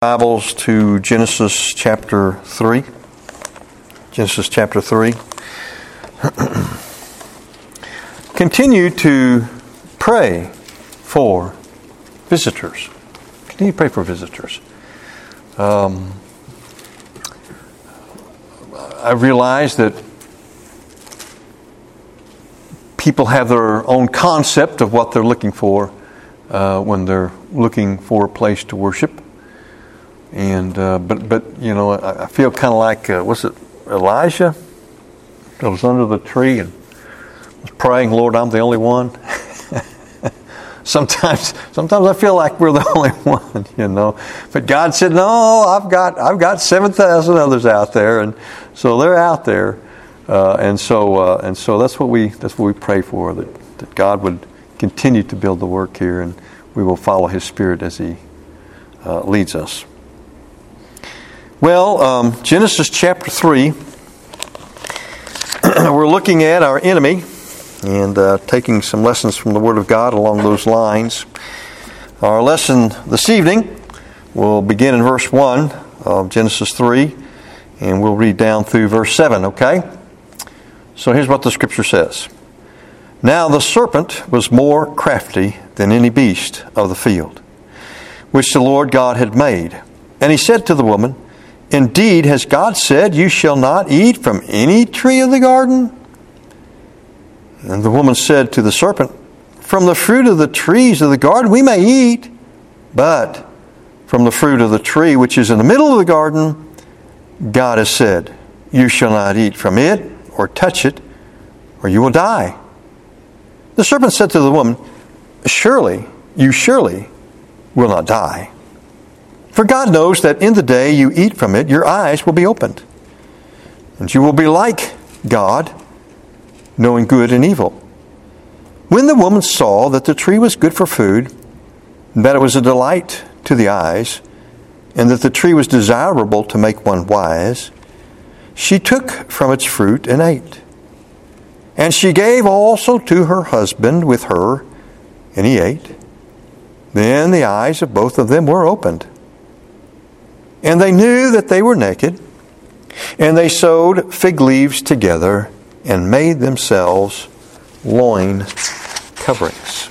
Bibles to Genesis chapter 3. Genesis chapter 3. Continue to pray for visitors. Continue to pray for visitors. I realize that people have their own concept of what they're looking for when they're looking for a place to worship. And but you know, I feel kind of like was it Elijah that was under the tree and was praying, "Lord, I'm the only one." Sometimes I feel like we're the only one, you know. But God said, "No, I've got 7,000 others out there," and so they're out there, and so that's what we pray for, that God would continue to build the work here, and we will follow His Spirit as He leads us. Well, Genesis chapter 3, we're looking at our enemy and taking some lessons from the Word of God along those lines. Our lesson this evening will begin in verse 1 of Genesis 3, and we'll read down through verse 7, okay? So here's what the Scripture says. Now the serpent was more crafty than any beast of the field, which the Lord God had made. And he said to the woman, "Indeed, has God said, you shall not eat from any tree of the garden?" And the woman said to the serpent, "From the fruit of the trees of the garden we may eat, but from the fruit of the tree which is in the middle of the garden, God has said, you shall not eat from it or touch it, or you will die." The serpent said to the woman, You surely will not die. For God knows that in the day you eat from it, your eyes will be opened, and you will be like God, knowing good and evil." When the woman saw that the tree was good for food, and that it was a delight to the eyes, and that the tree was desirable to make one wise, she took from its fruit and ate. And she gave also to her husband with her, and he ate. Then the eyes of both of them were opened, and they knew that they were naked, and they sewed fig leaves together and made themselves loin coverings.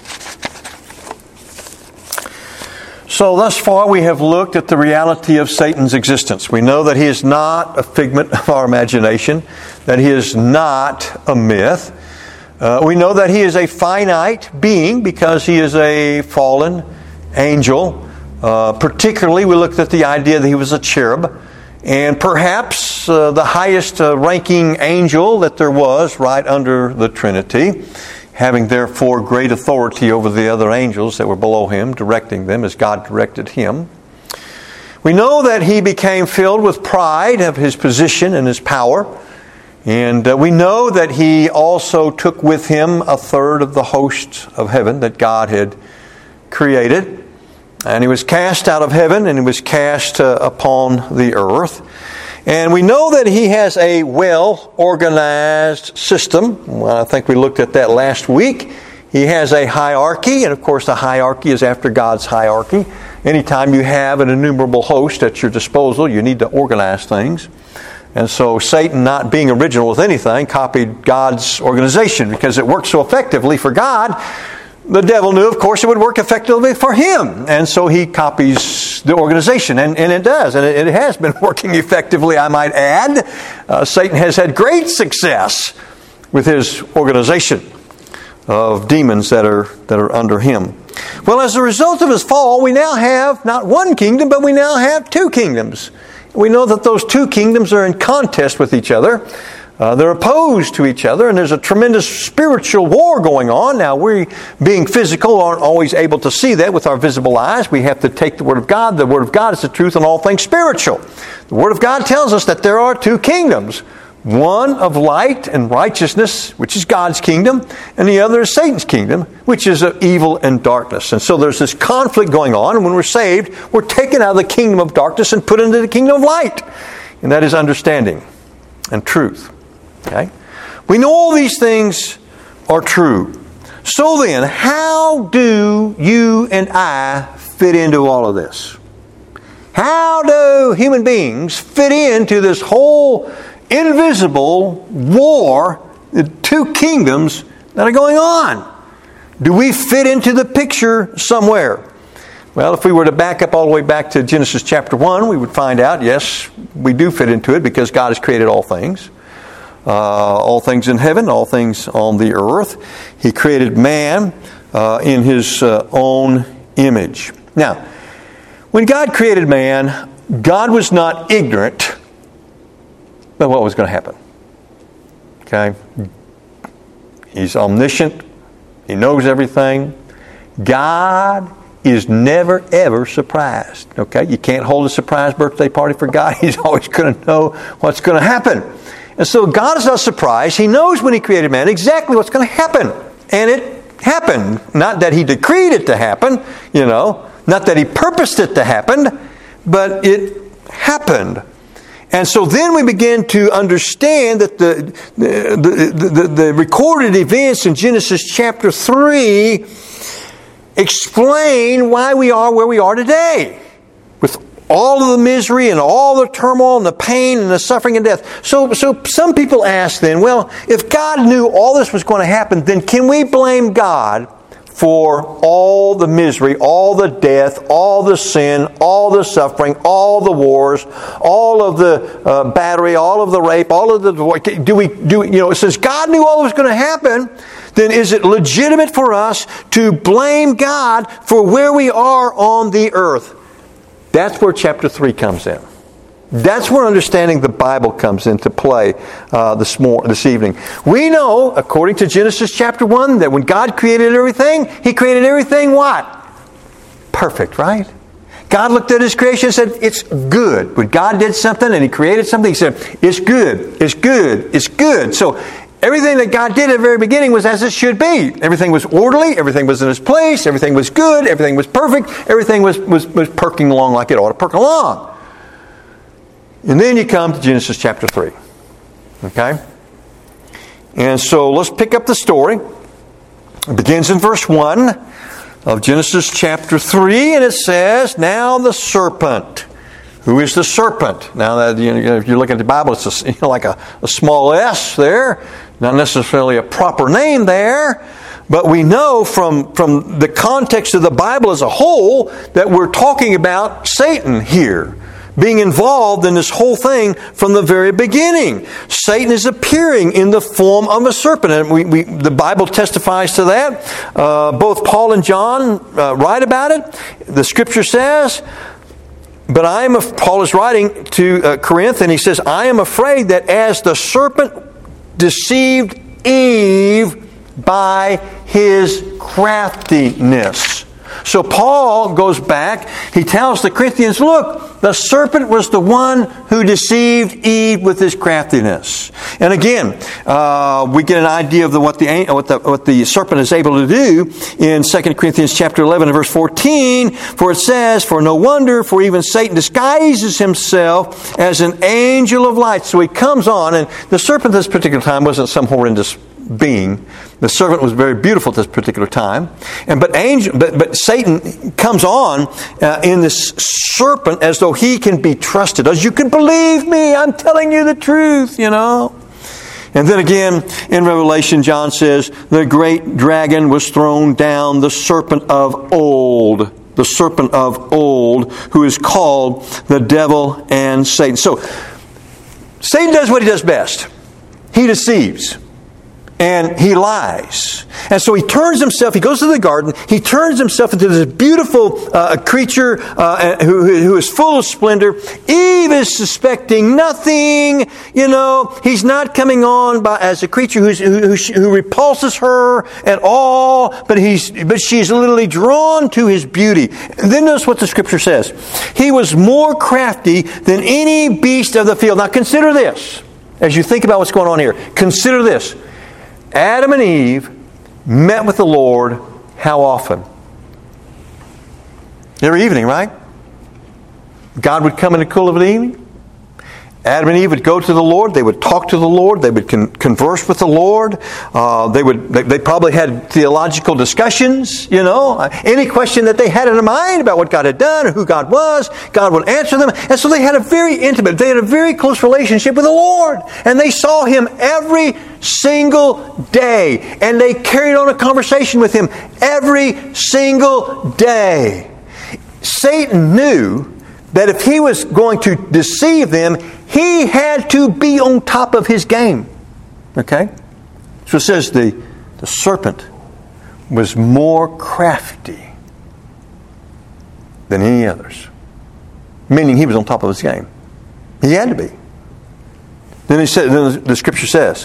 So thus far we have looked at the reality of Satan's existence. We know that he is not a figment of our imagination, that he is not a myth. We know that he is a finite being because he is a fallen angel. Particularly, we looked at the idea that he was a cherub, and perhaps the highest ranking angel that there was right under the Trinity, having therefore great authority over the other angels that were below him, directing them as God directed him. We know that he became filled with pride of his position and his power, and we know that he also took with him a third of the host of heaven that God had created. And he was cast out of heaven, and he was cast upon the earth. And we know that he has a well-organized system. Well, I think we looked at that last week. He has a hierarchy, and of course the hierarchy is after God's hierarchy. Anytime you have an innumerable host at your disposal, you need to organize things. And so Satan, not being original with anything, copied God's organization because it worked so effectively for God. The devil knew, of course, it would work effectively for him. And so he copies the organization. And it does. And it has been working effectively, I might add. Satan has had great success with his organization of demons that are under him. Well, as a result of his fall, we now have not one kingdom, but we now have two kingdoms. We know that those two kingdoms are in contest with each other. They're opposed to each other, and there's a tremendous spiritual war going on. Now, we, being physical, aren't always able to see that with our visible eyes. We have to take the Word of God. The Word of God is the truth in all things spiritual. The Word of God tells us that there are two kingdoms. One of light and righteousness, which is God's kingdom, and the other is Satan's kingdom, which is of evil and darkness. And so there's this conflict going on, and when we're saved, we're taken out of the kingdom of darkness and put into the kingdom of light. And that is understanding and truth. Okay? We know all these things are true. So then, how do you and I fit into all of this? How do human beings fit into this whole invisible war, the two kingdoms that are going on? Do we fit into the picture somewhere? Well, if we were to back up all the way back to Genesis chapter 1, we would find out, yes, we do fit into it because God has created all things in heaven, all things on the earth. He created man in His own image. Now, when God created man, God was not ignorant about what was going to happen. Okay? He's omniscient. He knows everything. God is never, ever surprised. Okay? You can't hold a surprise birthday party for God. He's always going to know what's going to happen. And so God is not surprised. He knows when He created man exactly what's going to happen. And it happened. Not that He decreed it to happen, not that He purposed it to happen, but it happened. And so then we begin to understand that the recorded events in Genesis chapter 3 explain why we are where we are today, with all of the misery and all the turmoil and the pain and the suffering and death. So some people ask then, well, if God knew all this was going to happen, then can we blame God for all the misery, all the death, all the sin, all the suffering, all the wars, all of the battery, all of the rape, all of the divorce? Since God knew all was going to happen, then is it legitimate for us to blame God for where we are on the earth? That's where chapter 3 comes in. That's where understanding the Bible comes into play this evening. We know, according to Genesis chapter 1, that when God created everything, He created everything what? Perfect, right? God looked at His creation and said, it's good. When God did something and He created something, He said, it's good, it's good, it's good. So everything that God did at the very beginning was as it should be. Everything was orderly, everything was in its place, everything was good, everything was perfect, everything was perking along like it ought to perk along. And then you come to Genesis chapter 3. Okay? And so let's pick up the story. It begins in verse 1 of Genesis chapter 3, and it says, now the serpent. Who is the serpent? Now that if you look at the Bible, it's like a small s there, not necessarily a proper name there, but we know from the context of the Bible as a whole that we're talking about Satan here, being involved in this whole thing from the very beginning. Satan is appearing in the form of a serpent, and the Bible testifies to that. Both Paul and John write about it. The Scripture says, but Paul is writing to Corinth, and he says, I am afraid that as the serpent deceived Eve by his craftiness. So Paul goes back, he tells the Corinthians, look, the serpent was the one who deceived Eve with his craftiness. And again, we get an idea of what the serpent is able to do in 2 Corinthians chapter 11 and verse 14, for it says, for no wonder, for even Satan disguises himself as an angel of light. So he comes on, and the serpent at this particular time wasn't some horrendous being. The serpent was very beautiful at this particular time, but Satan comes on in this serpent as though he can be trusted. As you can believe me, I'm telling you the truth, And then again in Revelation, John says, the great dragon was thrown down, the serpent of old, who is called the devil and Satan. So Satan does what he does best. He deceives. And he lies. And so he goes to the garden, he turns himself into this beautiful creature who is full of splendor. Eve is suspecting nothing. He's not coming on as a creature who repulses her at all, but she's literally drawn to his beauty. And then notice what the Scripture says. He was more crafty than any beast of the field. Now consider this. As you think about what's going on here, consider this. Adam and Eve met with the Lord how often? Every evening, right? God would come in the cool of the evening, Adam and Eve would go to the Lord. They would talk to the Lord. They would converse with the Lord. They probably had theological discussions. Any question that they had in their mind about what God had done or who God was, God would answer them. And so they had a very close relationship with the Lord. And they saw Him every single day. And they carried on a conversation with Him every single day. Satan knew that if he was going to deceive them, he had to be on top of his game. Okay? So it says the serpent was more crafty than any others. Meaning he was on top of his game. He had to be. Then the scripture says,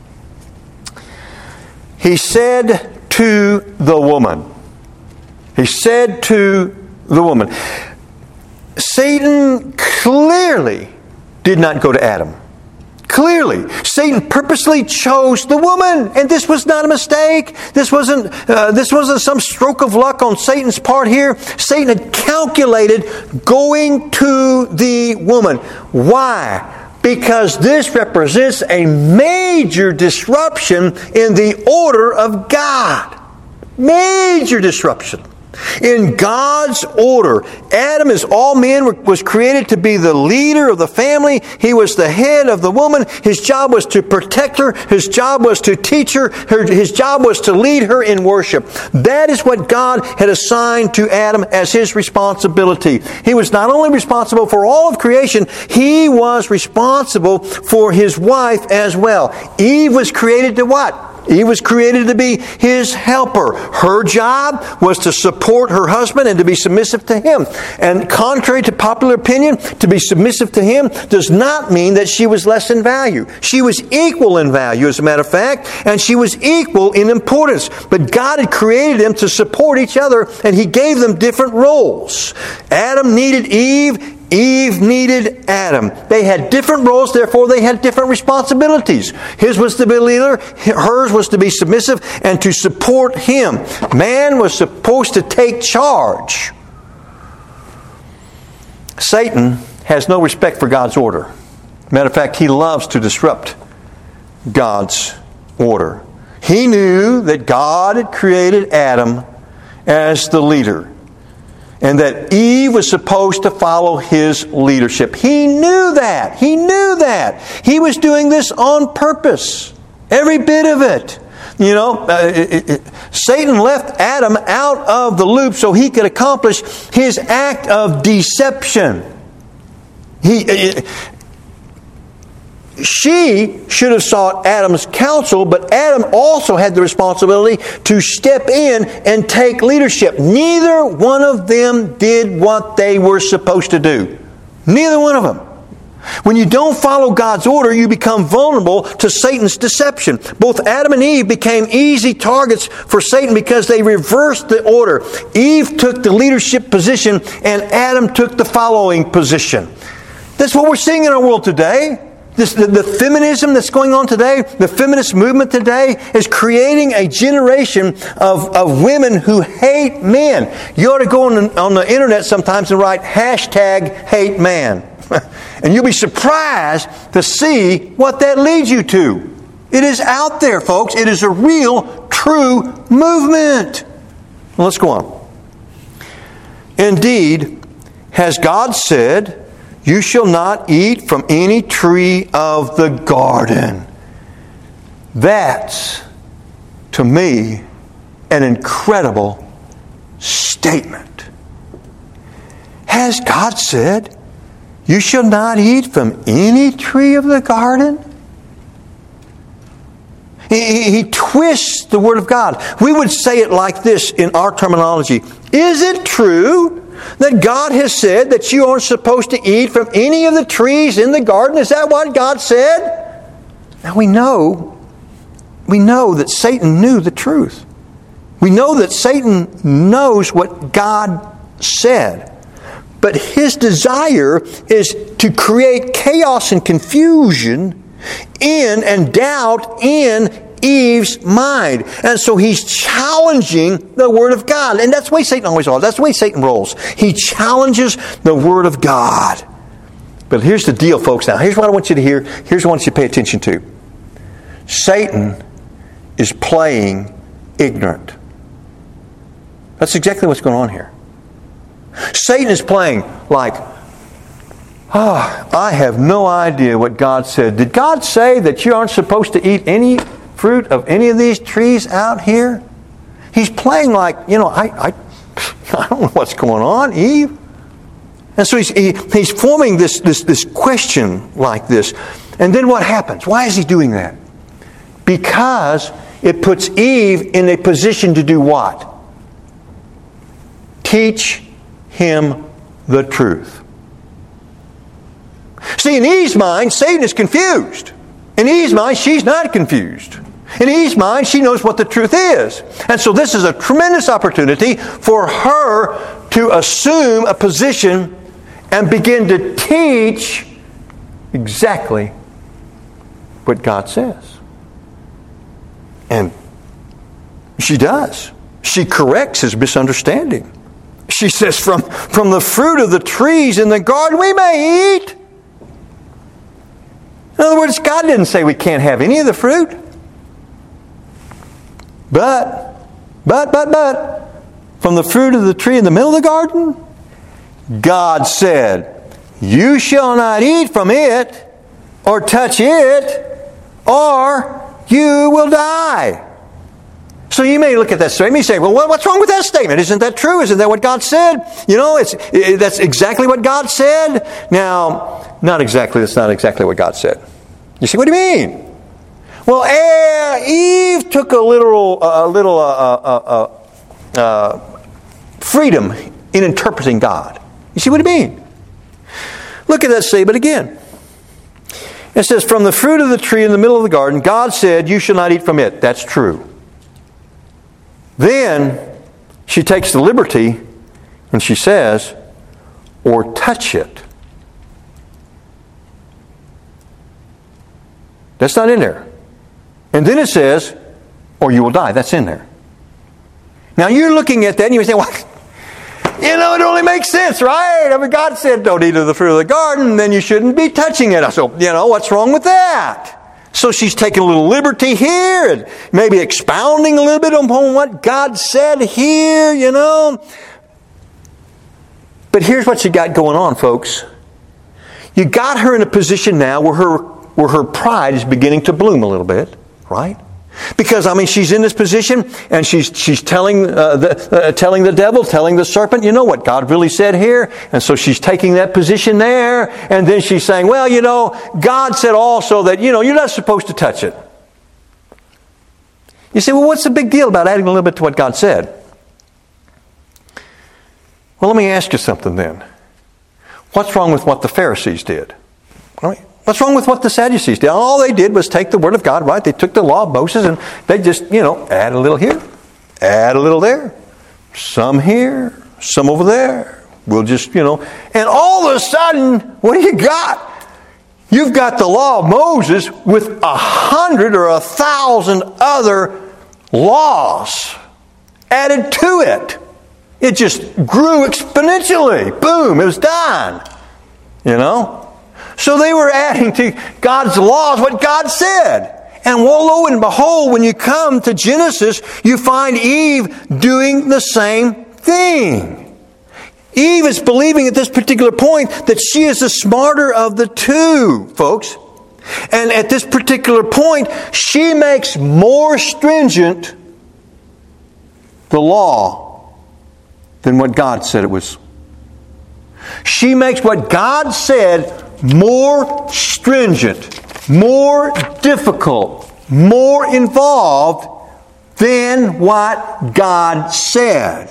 He said to the woman. He said to the woman. Satan clearly did not go to Adam. Clearly, Satan purposely chose the woman, and this was not a mistake. This wasn't some stroke of luck on Satan's part here. Satan had calculated going to the woman. Why? Because this represents a major disruption in the order of God. Major disruption. In God's order, Adam, as all men, was created to be the leader of the family. He was the head of the woman. His job was to protect her. His job was to teach her. His job was to lead her in worship. That is what God had assigned to Adam as his responsibility. He was not only responsible for all of creation, he was responsible for his wife as well. Eve was created to what? Eve was created to be his helper. Her job was to support her husband and to be submissive to him. And contrary to popular opinion, to be submissive to him does not mean that she was less in value. She was equal in value, as a matter of fact, and she was equal in importance. But God had created them to support each other, and He gave them different roles. Adam needed Eve. Eve needed Adam. They had different roles, therefore they had different responsibilities. His was to be leader, hers was to be submissive and to support him. Man was supposed to take charge. Satan has no respect for God's order. Matter of fact, he loves to disrupt God's order. He knew that God had created Adam as the leader, and that Eve was supposed to follow his leadership. He knew that. He knew that. He was doing this on purpose. Every bit of it. Satan left Adam out of the loop so he could accomplish his act of deception. She should have sought Adam's counsel, but Adam also had the responsibility to step in and take leadership. Neither one of them did what they were supposed to do. Neither one of them. When you don't follow God's order, you become vulnerable to Satan's deception. Both Adam and Eve became easy targets for Satan because they reversed the order. Eve took the leadership position and Adam took the following position. That's what we're seeing in our world today. The feminism that's going on today, the feminist movement today, is creating a generation of women who hate men. You ought to go on the internet sometimes and write #HateMan. And you'll be surprised to see what that leads you to. It is out there, folks. It is a real, true movement. Well, let's go on. Indeed, has God said, "You shall not eat from any tree of the garden"? That's, to me, an incredible statement. Has God said, "You shall not eat from any tree of the garden"? He twists the Word of God. We would say it like this in our terminology. Is it true that God has said that you aren't supposed to eat from any of the trees in the garden? Is that what God said? Now we know that Satan knew the truth. We know that Satan knows what God said. But his desire is to create chaos and confusion in and doubt in Eve's mind. And so he's challenging the Word of God. And that's the way Satan always rolls. That's the way Satan rolls. He challenges the Word of God. But here's the deal, folks. Now, here's what I want you to hear. Here's what I want you to pay attention to. Satan is playing ignorant. That's exactly what's going on here. Satan is playing like, I have no idea what God said. Did God say that you aren't supposed to eat any fruit of any of these trees out here? He's playing like, I don't know what's going on, Eve. And so he's forming this question like this. And then what happens? Why is he doing that? Because it puts Eve in a position to do what? Teach him the truth. See, in Eve's mind, Satan is confused. In Eve's mind, she's not confused. In Eve's mind, she knows what the truth is. And so this is a tremendous opportunity for her to assume a position and begin to teach exactly what God says. And she does. She corrects his misunderstanding. She says, from the fruit of the trees in the garden we may eat. In other words, God didn't say we can't have any of the fruit. But, from the fruit of the tree in the middle of the garden, God said, you shall not eat from it, or touch it, or you will die. So you may look at that statement and say, well, what's wrong with that statement? Isn't that true? Isn't that what God said? That's exactly what God said. Now, not exactly. That's not exactly what God said. You see, what do you mean? Well, Eve took a little freedom in interpreting God. You see what I mean? Look at that statement again. It says, from the fruit of the tree in the middle of the garden, God said, you shall not eat from it. That's true. Then she takes the liberty and she says, or touch it. That's not in there. And then it says, or you will die. That's in there. Now you're looking at that and you say, well, it only makes sense, right? I mean, God said don't eat of the fruit of the garden, then you shouldn't be touching it. So, what's wrong with that? So she's taking a little liberty here and maybe expounding a little bit upon what God said here, But here's what you got going on, folks. You got her in a position now where her pride is beginning to bloom a little bit, right? Because, she's in this position and she's telling the devil, telling the serpent, you know what God really said here? And so she's taking that position there. And then she's saying, well, God said also that, you're not supposed to touch it. You say, well, what's the big deal about adding a little bit to what God said? Well, let me ask you something then. What's wrong with what the Pharisees did? What's wrong with what the Sadducees did? All they did was take the Word of God, right? They took the law of Moses and they just, add a little here, add a little there, some here, some over there. We'll just, and all of a sudden, what do you got? You've got the law of Moses with 100 or 1,000 other laws added to it. It just grew exponentially. Boom, it was done. So they were adding to God's laws what God said. And lo and behold, when you come to Genesis, you find Eve doing the same thing. Eve is believing at this particular point that she is the smarter of the two, folks. And at this particular point, she makes more stringent the law than what God said it was. She makes what God said more stringent, more difficult, more involved than what God said.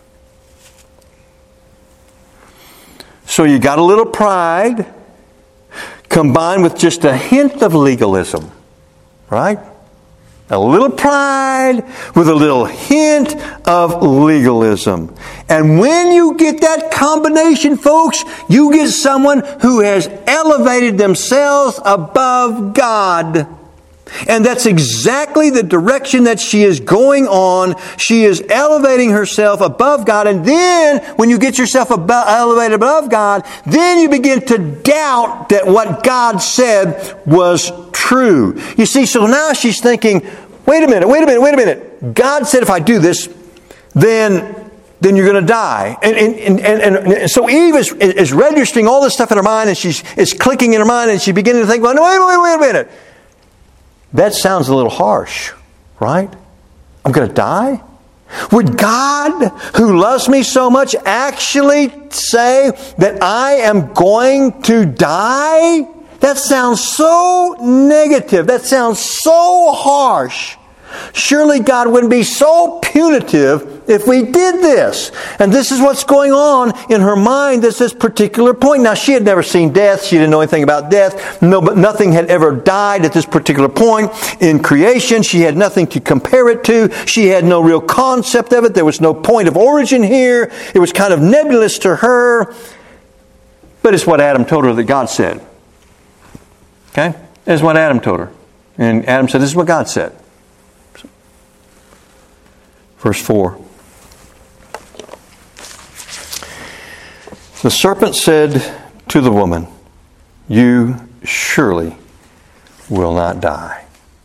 So you got a little pride combined with just a hint of legalism, right? A little pride with a little hint of legalism. And when you get that combination, folks, you get someone who has elevated themselves above God. And that's exactly the direction that she is going on. She is elevating herself above God. And then, when you get yourself elevated above God, then you begin to doubt that what God said was true. You see, so now she's thinking, wait a minute. God said if I do this, then you're going to die. And so Eve is registering all this stuff in her mind, and it's clicking in her mind, and she's beginning to think, well, no, wait a minute. That sounds a little harsh, right? I'm going to die? Would God, who loves me so much, actually say that I am going to die? That sounds so negative. That sounds so harsh. Surely God wouldn't be so punitive if we did this. And this is what's going on in her mind at this particular point. Now, she had never seen death. She didn't know anything about death. No, but nothing had ever died at this particular point in creation. She had nothing to compare it to. She had no real concept of it. There was no point of origin here. It was kind of nebulous to her. But it's what Adam told her that God said. Okay? It's what Adam told her. And Adam said, this is what God said. Verse 4. The serpent said to the woman, you surely will not die.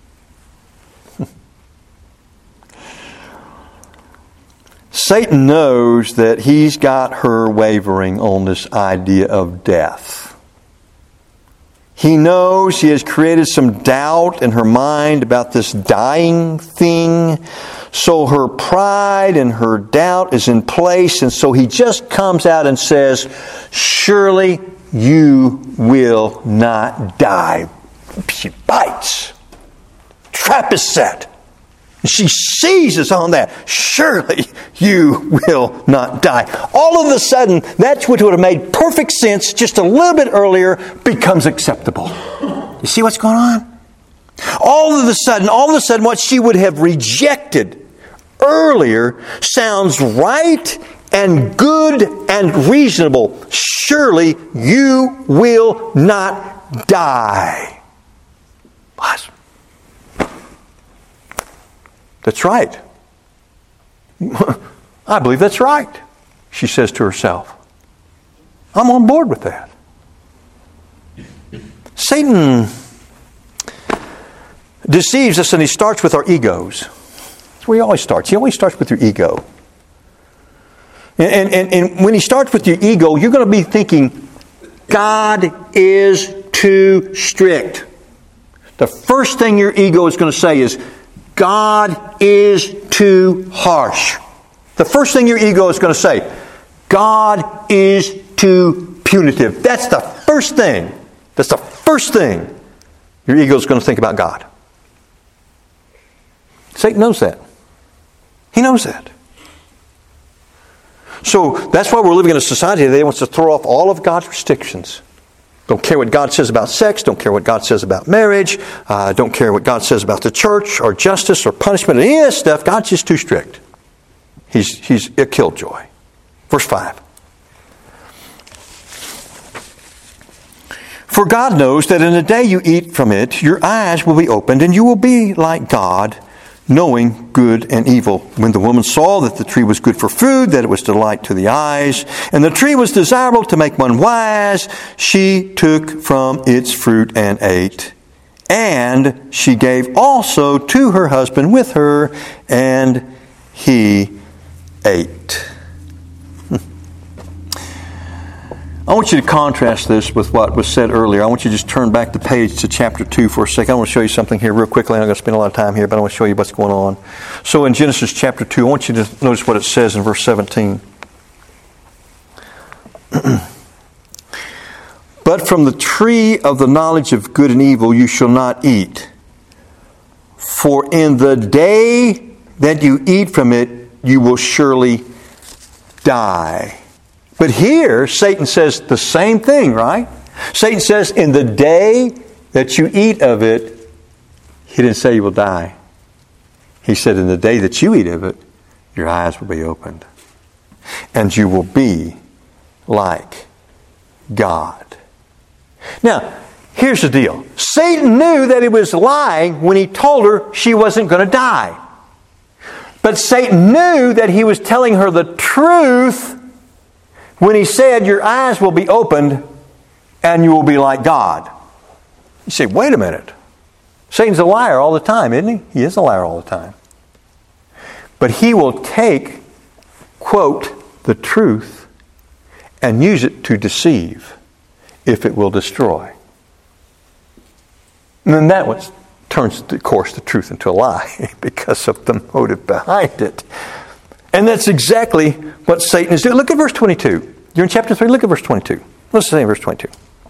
Satan knows that he's got her wavering on this idea of death. He knows he has created some doubt in her mind about this dying thing. So her pride and her doubt is in place. And so he just comes out and says, surely you will not die. She bites. Trap is set. She seizes on that. Surely you will not die. All of a sudden, that's what would have made perfect sense just a little bit earlier becomes acceptable. You see what's going on? All of a sudden, what she would have rejected earlier sounds right and good and reasonable. Surely you will not die. What? That's right. I believe that's right, she says to herself. I'm on board with that. Satan deceives us, and he starts with our egos. That's where he always starts. He always starts with your ego. And when he starts with your ego, you're going to be thinking, God is too strict. The first thing your ego is going to say is, God is too harsh. The first thing your ego is going to say, God is too punitive. That's the first thing. That's the first thing your ego is going to think about God. Satan knows that. He knows that. So that's why we're living in a society today that wants to throw off all of God's restrictions. Don't care what God says about sex. Don't care what God says about marriage. Don't care what God says about the church or justice or punishment. Any of that stuff, God's just too strict. He's a killjoy. Verse 5. For God knows that in the day you eat from it, your eyes will be opened, and you will be like God, knowing good and evil. When the woman saw that the tree was good for food, that it was delight to the eyes, and the tree was desirable to make one wise, she took from its fruit and ate. And she gave also to her husband with her, and he ate. I want you to contrast this with what was said earlier. I want you to just turn back the page to chapter 2 for a second. I want to show you something here real quickly. I'm not going to spend a lot of time here, but I want to show you what's going on. So in Genesis chapter 2, I want you to notice what it says in verse 17. But from the tree of the knowledge of good and evil you shall not eat. For in the day that you eat from it, you will surely die. But here, Satan says the same thing, right? Satan says, in the day that you eat of it, he didn't say you will die. He said, in the day that you eat of it, your eyes will be opened. And you will be like God. Now, here's the deal. Satan knew that he was lying when he told her she wasn't going to die. But Satan knew that he was telling her the truth when he said, your eyes will be opened and you will be like God. You say, wait a minute. Satan's a liar all the time, isn't he? He is a liar all the time. But he will take, quote, the truth and use it to deceive if it will destroy. And then that turns, of course, the truth into a lie because of the motive behind it. And that's exactly what Satan is doing. Look at verse 22. You're in chapter 3. Look at verse 22. Let's say verse 22.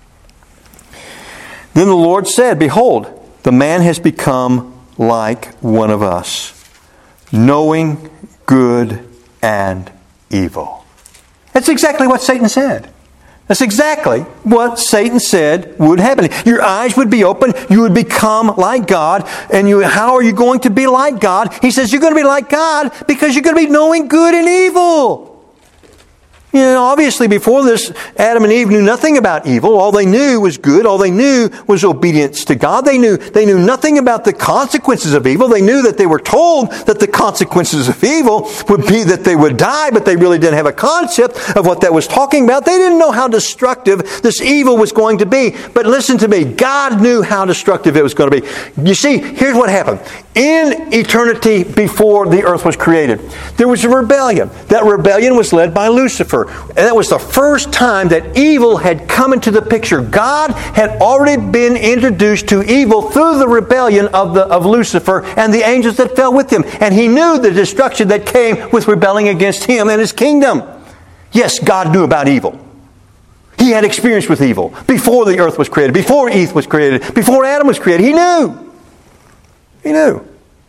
Then the Lord said, behold, the man has become like one of us, knowing good and evil. That's exactly what Satan said. That's exactly what Satan said would happen. Your eyes would be open. You would become like God. And how are you going to be like God? He says you're going to be like God because you're going to be knowing good and evil. You know, obviously before this, Adam and Eve knew nothing about evil. All they knew was good. All they knew was obedience to God. They knew nothing about the consequences of evil. They knew that they were told that the consequences of evil would be that they would die, but they really didn't have a concept of what that was talking about. They didn't know how destructive this evil was going to be. But listen to me, God knew how destructive it was going to be. You see, here's what happened. In eternity before the earth was created, there was a rebellion. That rebellion was led by Lucifer. And that was the first time that evil had come into the picture. God had already been introduced to evil through the rebellion of Lucifer and the angels that fell with him. And he knew the destruction that came with rebelling against him and his kingdom. Yes, God knew about evil. He had experience with evil before the earth was created, before Eve was created, before Adam was created. He knew. He knew.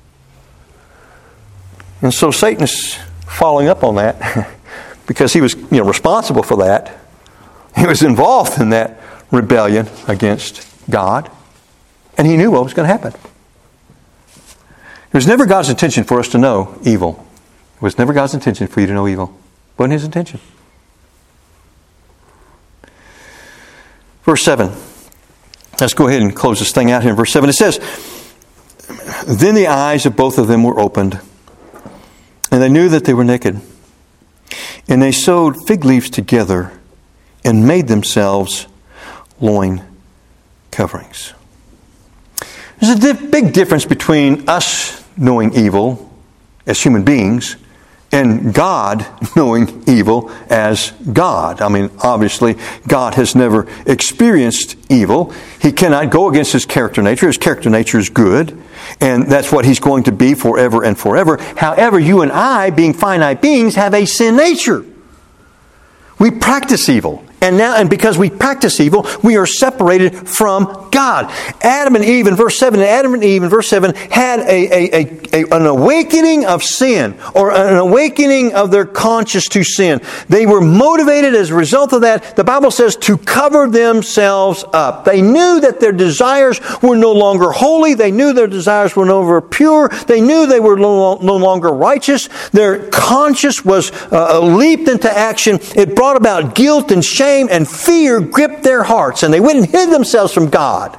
And so Satan is following up on that because he was responsible for that. He was involved in that rebellion against God. And he knew what was going to happen. It was never God's intention for us to know evil. It was never God's intention for you to know evil. It wasn't His intention. Verse 7. Let's go ahead and close this thing out here in verse 7. It says, then the eyes of both of them were opened, and they knew that they were naked. And they sewed fig leaves together and made themselves loin coverings. There's a big difference between us knowing evil as human beings and God knowing evil as God. I mean, obviously, God has never experienced evil. He cannot go against His character nature. His character nature is good. And that's what He's going to be forever and forever. However, you and I, being finite beings, have a sin nature. We practice evil. And because we practice evil, we are separated from God. Adam and Eve in verse 7 had an awakening of sin, or an awakening of their conscience to sin. They were motivated as a result of that, the Bible says, to cover themselves up. They knew that their desires were no longer holy. They knew their desires were no longer pure. They knew they were no longer righteous. Their conscience was leaped into action. It brought about guilt and shame, and fear gripped their hearts, and they went and hid themselves from God.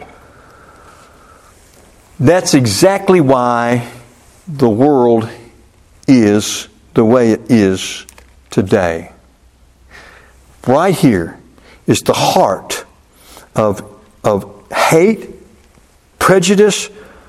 That's exactly why the world is the way it is today. Right here is the heart of hate, prejudice,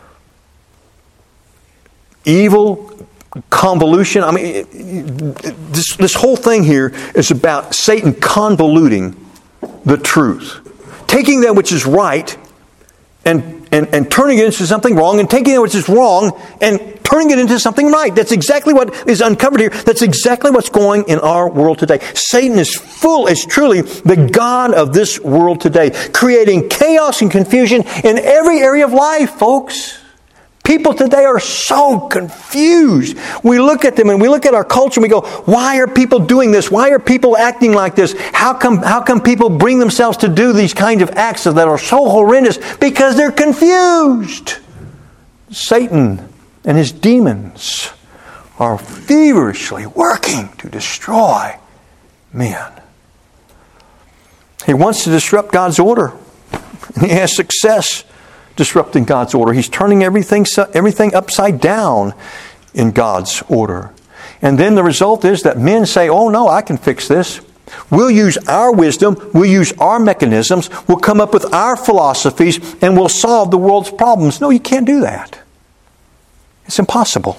evil, convolution. I mean, this whole thing here is about Satan convoluting the truth. Taking that which is right and turning it into something wrong, and taking that which is wrong and turning it into something right. That's exactly what is uncovered here. That's exactly what's going in our world today. Satan is truly the god of this world today, creating chaos and confusion in every area of life, folks. People today are so confused. We look at them and we look at our culture and we go, why are people doing this? Why are people acting like this? How come people bring themselves to do these kinds of acts that are so horrendous? Because they're confused. Satan and his demons are feverishly working to destroy men. He wants to disrupt God's order. And he has success disrupting God's order. He's turning everything upside down in God's order. And then the result is that men say, oh no, I can fix this. We'll use our wisdom, we'll use our mechanisms, we'll come up with our philosophies, and we'll solve the world's problems. No, you can't do that. It's impossible.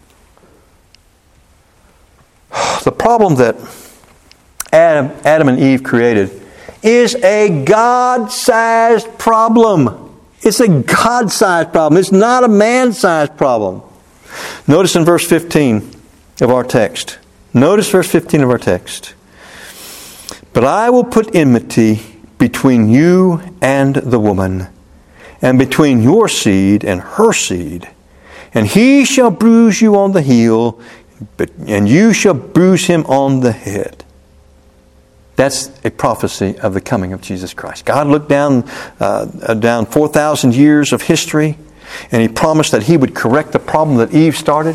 The problem that Adam and Eve created is a God-sized problem. It's a God-sized problem. It's not a man-sized problem. Notice in verse 15 of our text. Notice verse 15 of our text. But I will put enmity between you and the woman, and between your seed and her seed. And he shall bruise you on the heel, and you shall bruise him on the head. That's a prophecy of the coming of Jesus Christ. God looked down 4,000 years of history, and He promised that He would correct the problem that Eve started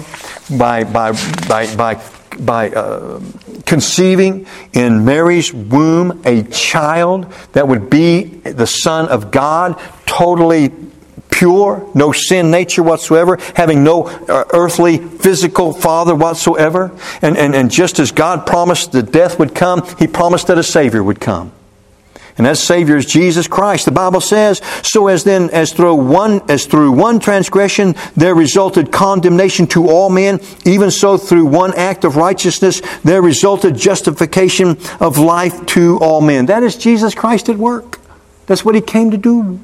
by conceiving in Mary's womb a child that would be the Son of God, totally pure, no sin nature whatsoever, having no earthly physical father whatsoever. And just as God promised that death would come, He promised that a Savior would come. And that Savior is Jesus Christ. The Bible says, so as through one transgression there resulted condemnation to all men, even so through one act of righteousness there resulted justification of life to all men. That is Jesus Christ at work. That's what He came to do.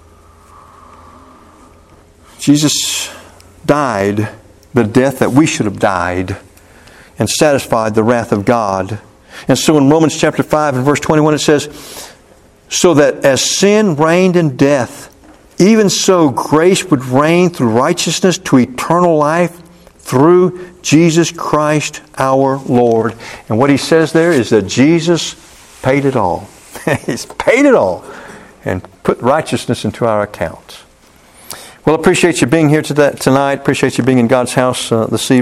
Jesus died the death that we should have died and satisfied the wrath of God. And so in Romans chapter 5 and verse 21 it says, so that as sin reigned in death, even so grace would reign through righteousness to eternal life through Jesus Christ our Lord. And what he says there is that Jesus paid it all. He's paid it all and put righteousness into our accounts. Well, I appreciate you being here tonight. Appreciate you being in God's house this evening.